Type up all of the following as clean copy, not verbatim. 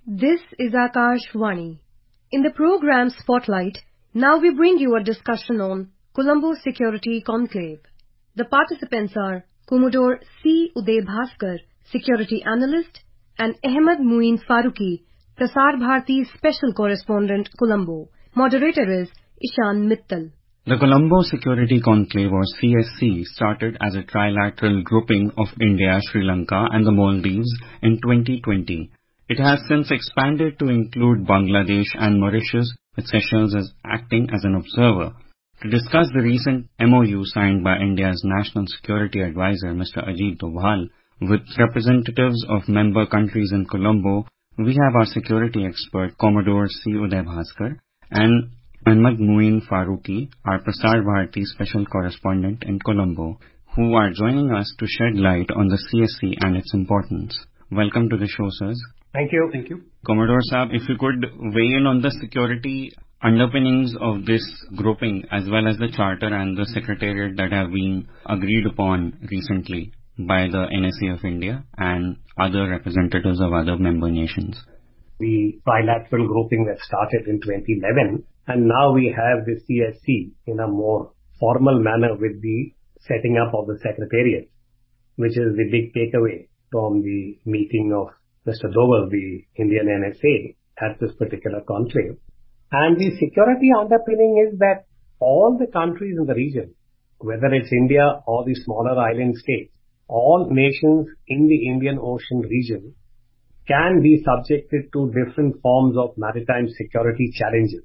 This is Akashvani. In the program Spotlight, now we bring you a discussion on Colombo Security Conclave. The participants are Commodore C. Uday Bhaskar, Security Analyst, and Ahmed Muin Farooqui, Prasar Bharati Special Correspondent, Colombo. Moderator is Ishan Mittal. The Colombo Security Conclave, or CSC, started as a trilateral grouping of India, Sri Lanka and the Maldives in 2020. It has since expanded to include Bangladesh and Mauritius, with Seychelles acting as an observer. To discuss the recent MOU signed by India's National Security Advisor, Mr. Ajit Doval, with representatives of member countries in Colombo, we have our security expert, Commodore C. Uday Bhaskar, and Ahmed Muin Farooqui, our Prasar Bharati Special Correspondent in Colombo, who are joining us to shed light on the CSC and its importance. Welcome to the show, sirs. Thank you. Thank you. Commodore Saab, if you could weigh in on the security underpinnings of this grouping as well as the charter and the secretariat that have been agreed upon recently by the NSA of India and other representatives of other member nations. The bilateral grouping that started in 2011, and now we have the CSC in a more formal manner with the setting up of the secretariat, which is the big takeaway from the meeting of Mr. Doval, the Indian NSA, at this particular conclave. And the security underpinning is that all the countries in the region, whether it's India or the smaller island states, all nations in the Indian Ocean region can be subjected to different forms of maritime security challenges.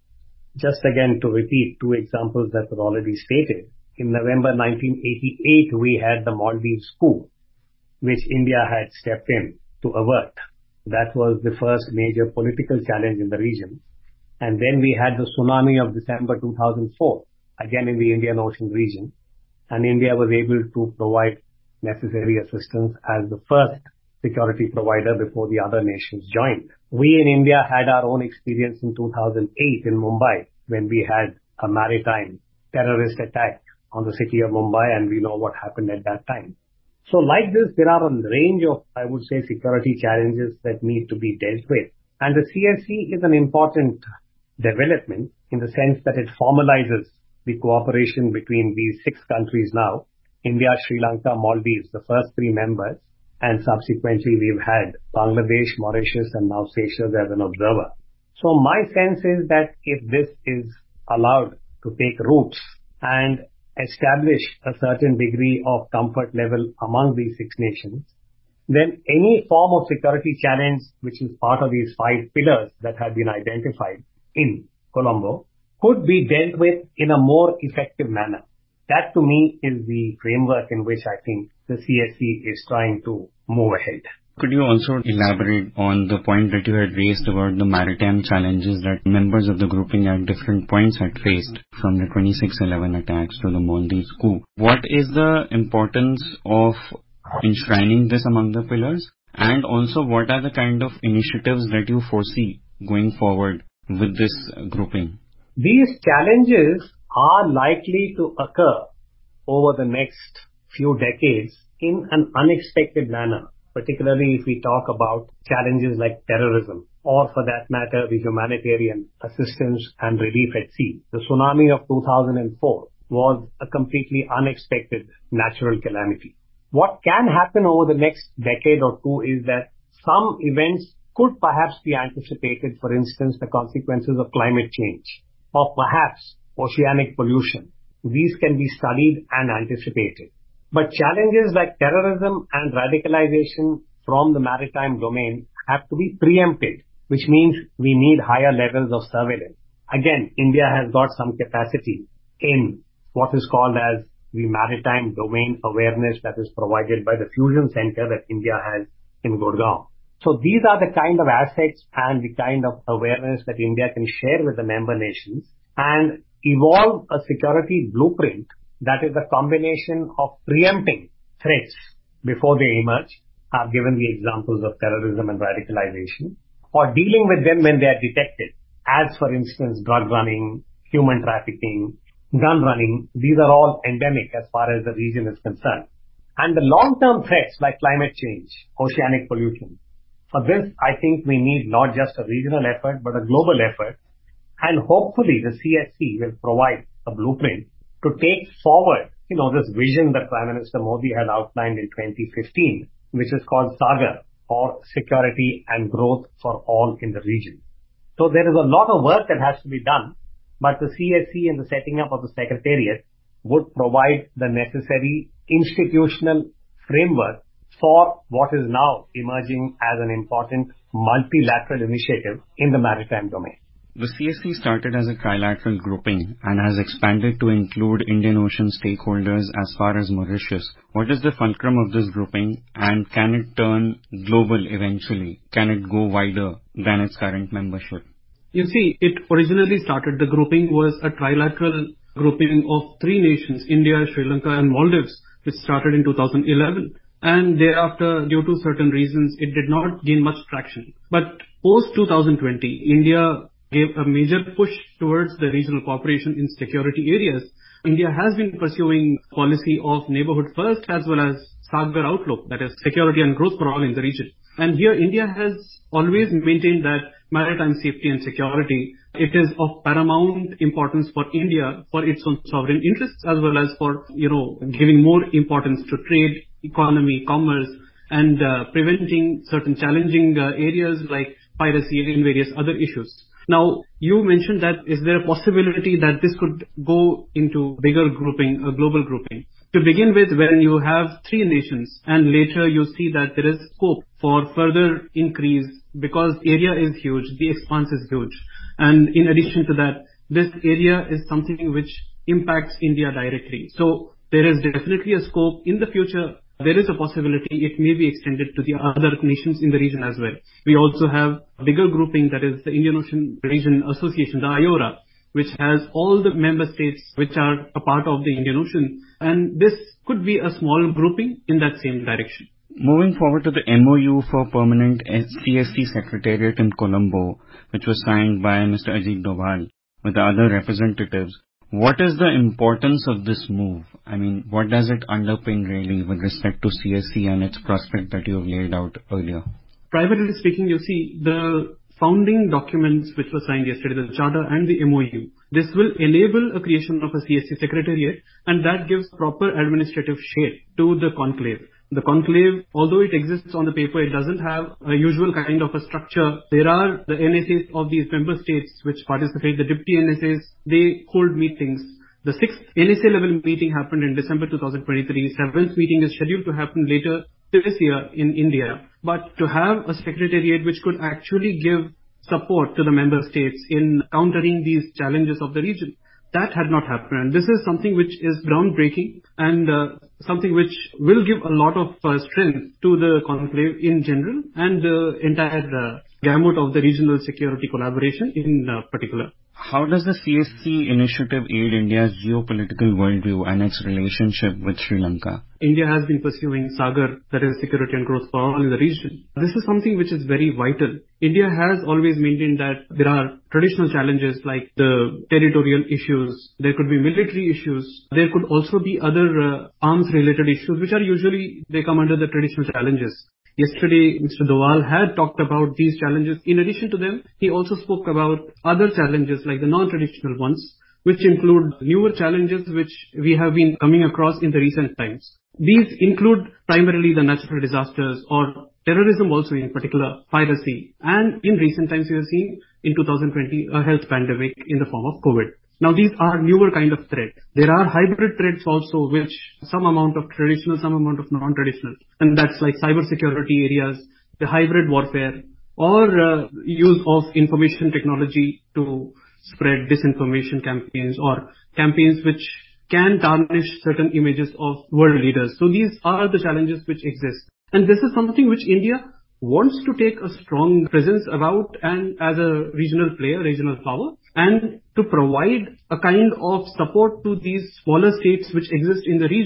Just again to repeat two examples that were already stated. In November 1988, we had the Maldives coup, which India had stepped in to avert. That was the first major political challenge in the region. And then we had the tsunami of December 2004, again in the Indian Ocean region. And India was able to provide necessary assistance as the first security provider before the other nations joined. We in India had our own experience in 2008 in Mumbai when we had a maritime terrorist attack on the city of Mumbai, and we know what happened at that time. So like this, there are a range of, I would say, security challenges that need to be dealt with. And the CSC is an important development in the sense that it formalizes the cooperation between these 6 countries now, India, Sri Lanka, Maldives, the first 3 members, and subsequently we've had Bangladesh, Mauritius, and now Seychelles as an observer. So my sense is that if this is allowed to take roots and establish a certain degree of comfort level among these 6 nations, then any form of security challenge which is part of these 5 pillars that have been identified in Colombo could be dealt with in a more effective manner. That to me is the framework in which I think the CSC is trying to move ahead. Could you also elaborate on the point that you had raised about the maritime challenges that members of the grouping at different points had faced, from the 26/11 attacks to the Maldives coup? What is the importance of enshrining this among the pillars? And also, what are the kind of initiatives that you foresee going forward with this grouping? These challenges are likely to occur over the next few decades in an unexpected manner, particularly if we talk about challenges like terrorism, or for that matter, the humanitarian assistance and relief at sea. The tsunami of 2004 was a completely unexpected natural calamity. What can happen over the next decade or two is that some events could perhaps be anticipated, for instance, the consequences of climate change, or perhaps oceanic pollution. These can be studied and anticipated. But challenges like terrorism and radicalization from the maritime domain have to be preempted, which means we need higher levels of surveillance. Again, India has got some capacity in what is called as the maritime domain awareness that is provided by the Fusion Center that India has in Gurgaon. So these are the kind of assets and the kind of awareness that India can share with the member nations and evolve a security blueprint that is a combination of preempting threats before they emerge. I've given the examples of terrorism and radicalization, or dealing with them when they are detected, as for instance drug running, human trafficking, gun running. These are all endemic as far as the region is concerned. And the long-term threats like climate change, oceanic pollution, For this, I think we need not just a regional effort, but a global effort. And hopefully the CSC will provide a blueprint to take forward, this vision that Prime Minister Modi had outlined in 2015, which is called SAGAR, or Security and Growth for All in the Region. So there is a lot of work that has to be done, but the CSC and the setting up of the Secretariat would provide the necessary institutional framework for what is now emerging as an important multilateral initiative in the maritime domain. The CSC started as a trilateral grouping and has expanded to include Indian Ocean stakeholders as far as Mauritius. What is the fulcrum of this grouping, and can it turn global eventually? Can it go wider than its current membership? You see, it originally started, the grouping was a trilateral grouping of three nations, India, Sri Lanka and Maldives, which started in 2011. And thereafter, due to certain reasons, it did not gain much traction. But post 2020, India gave a major push towards the regional cooperation in security areas. India has been pursuing policy of neighborhood first as well as SAGAR outlook, that is security and growth for all in the region. And here India has always maintained that maritime safety and security, it is of paramount importance for India for its own sovereign interests as well as for, giving more importance to trade, economy, commerce, and preventing certain challenging areas like piracy and various other issues. Now, you mentioned that is there a possibility that this could go into bigger grouping, a global grouping? To begin with, when you have three nations and later you see that there is scope for further increase because the area is huge, the expanse is huge. And in addition to that, this area is something which impacts India directly. So there is definitely a scope in the future. There is a possibility it may be extended to the other nations in the region as well. We also have a bigger grouping, that is the Indian Ocean Region Association, the IORA, which has all the member states which are a part of the Indian Ocean. And this could be a small grouping in that same direction. Moving forward to the MOU for Permanent CSC Secretariat in Colombo, which was signed by Mr. Ajit Doval with the other representatives, what is the importance of this move? I mean, what does it underpin really with respect to CSC and its prospect that you have laid out earlier? Primarily speaking, you see, the founding documents which were signed yesterday, the Charter and the MOU, this will enable a creation of a CSC Secretariat, and that gives proper administrative shape to the conclave. The conclave, although it exists on the paper, it doesn't have a usual kind of a structure. There are the NSAs of these member states which participate, the deputy NSAs, they hold meetings. The 6th NSA level meeting happened in December 2023. 7th meeting is scheduled to happen later this year in India. But to have a secretariat which could actually give support to the member states in countering these challenges of the region, that had not happened. And this is something which is groundbreaking and something which will give a lot of strength to the conclave in general and the entire gamut of the regional security collaboration in particular. How does the CSC initiative aid India's geopolitical worldview and its relationship with Sri Lanka? India has been pursuing SAGAR, that is security and growth for all in the region. This is something which is very vital. India has always maintained that there are traditional challenges like the territorial issues, there could be military issues, there could also be other arms related issues which are usually, they come under the traditional challenges. Yesterday, Mr. Doval had talked about these challenges. In addition to them, he also spoke about other challenges like the non-traditional ones, which include newer challenges which we have been coming across in the recent times. These include primarily the natural disasters or terrorism also in particular, piracy, and in recent times we have seen in 2020 a health pandemic in the form of COVID. Now these are newer kind of threats. There are hybrid threats also which some amount of traditional, some amount of non-traditional. And that's like cyber security areas, the hybrid warfare or use of information technology to spread disinformation campaigns or campaigns which can tarnish certain images of world leaders. So these are the challenges which exist. And this is something which India wants to take a strong presence about and as a regional player, regional power, and to provide a kind of support to these smaller states which exist in the region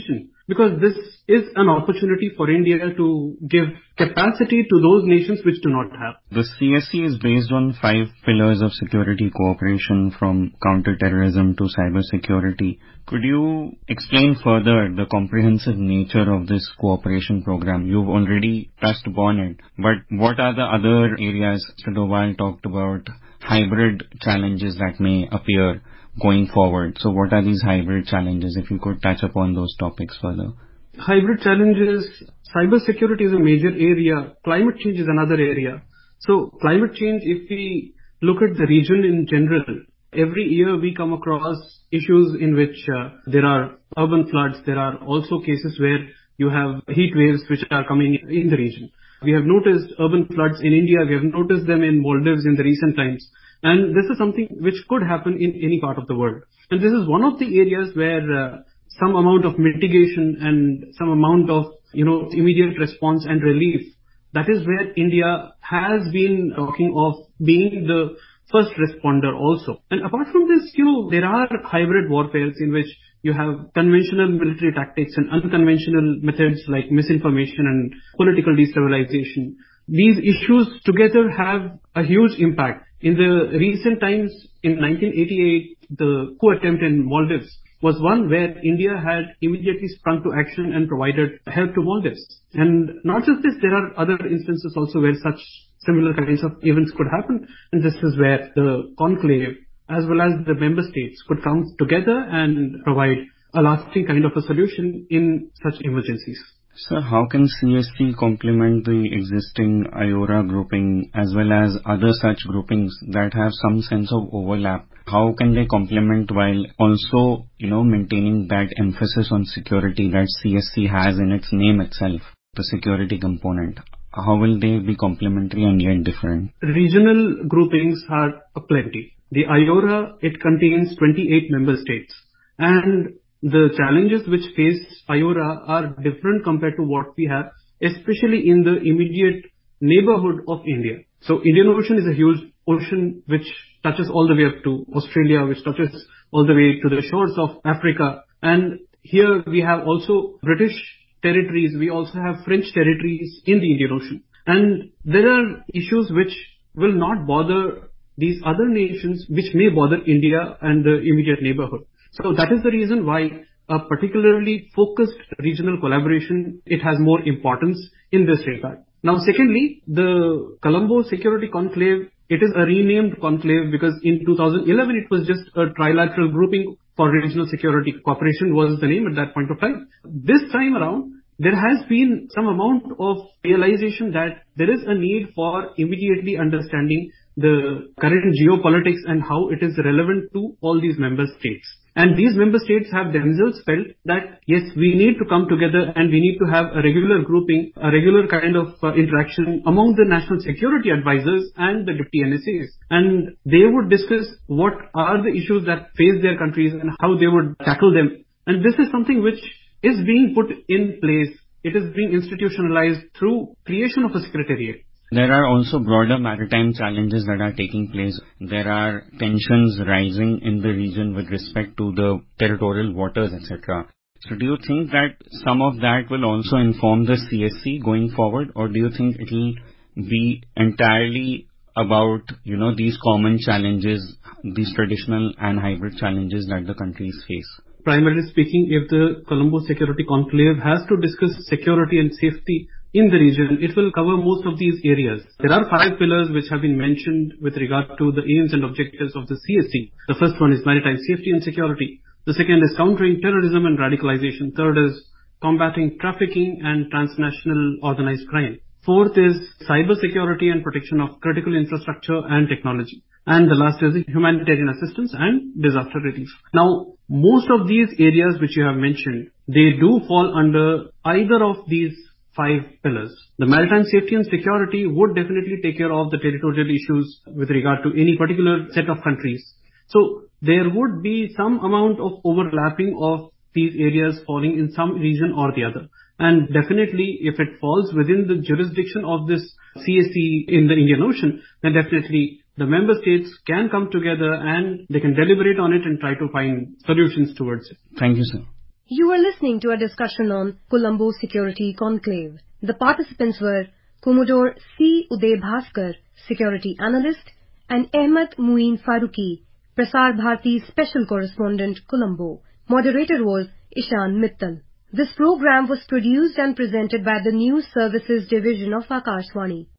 because this is an opportunity for India to give capacity to those nations which do not have. The CSC is based on 5 pillars of security cooperation, from counter-terrorism to cyber-security. Could you explain further the comprehensive nature of this cooperation program? You've already touched upon it, but what are the other areas? Mr. Doval talked about hybrid challenges that may appear going forward. So what are these hybrid challenges? If you could touch upon those topics further. Hybrid challenges, cyber security is a major area. Climate change is another area. So climate change, if we look at the region in general, every year we come across issues in which there are urban floods. There are also cases where you have heat waves which are coming in the region. We have noticed urban floods in India. We have noticed them in Maldives in the recent times. And this is something which could happen in any part of the world. And this is one of the areas where some amount of mitigation and some amount of, immediate response and relief, that is where India has been talking of being the first responder also. And apart from this, there are hybrid warfares in which you have conventional military tactics and unconventional methods like misinformation and political destabilization. These issues together have a huge impact. In the recent times, in 1988, the coup attempt in Maldives was one where India had immediately sprung to action and provided help to Maldives. And not just this, there are other instances also where such similar kinds of events could happen. And this is where the conclave, as well as the member states, could come together and provide a lasting kind of a solution in such emergencies. Sir, how can CSC complement the existing IORA grouping as well as other such groupings that have some sense of overlap? How can they complement while also, maintaining that emphasis on security that CSC has in its name itself, the security component? How will they be complementary and yet different? Regional groupings are plenty. The IORA, it contains 28 member states. And the challenges which face IORA are different compared to what we have, especially in the immediate neighborhood of India. So Indian Ocean is a huge ocean which touches all the way up to Australia, which touches all the way to the shores of Africa. And here we have also British territories. We also have French territories in the Indian Ocean. And there are issues which will not bother these other nations, which may bother India and the immediate neighborhood. So that is the reason why a particularly focused regional collaboration, it has more importance in this regard. Now, secondly, the Colombo Security Conclave, it is a renamed conclave because in 2011 it was just a trilateral grouping for regional security cooperation was the name at that point of time. This time around, there has been some amount of realization that there is a need for immediately understanding the current geopolitics and how it is relevant to all these member states. And these member states have themselves felt that, yes, we need to come together and we need to have a regular grouping, a regular kind of interaction among the national security advisors and the deputy NSAs. And they would discuss what are the issues that face their countries and how they would tackle them. And this is something which is being put in place. It is being institutionalized through creation of a secretariat. There are also broader maritime challenges that are taking place. There are tensions rising in the region with respect to the territorial waters, etc. So do you think that some of that will also inform the CSC going forward, or do you think it will be entirely about, these common challenges, these traditional and hybrid challenges that the countries face? Primarily speaking, if the Colombo Security Conclave has to discuss security and safety in the region, it will cover most of these areas. There are 5 pillars which have been mentioned with regard to the aims and objectives of the CSC. The first one is maritime safety and security. The second is countering terrorism and radicalization. Third is combating trafficking and transnational organized crime. Fourth is cyber security and protection of critical infrastructure and technology. And the last is humanitarian assistance and disaster relief. Now, most of these areas which you have mentioned, they do fall under either of these 5 pillars. The maritime safety and security would definitely take care of the territorial issues with regard to any particular set of countries. So there would be some amount of overlapping of these areas falling in some region or the other. And definitely, if it falls within the jurisdiction of this CSC in the Indian Ocean, then definitely the member states can come together and they can deliberate on it and try to find solutions towards it. Thank you, sir. You were listening to a discussion on Colombo Security Conclave. The participants were Commodore C. Uday Bhaskar, Security Analyst, and Ahmed Muin Farooqui, Prasar Bharati's Special Correspondent, Colombo. Moderator was Ishan Mittal. This program was produced and presented by the News Services Division of Akashvani.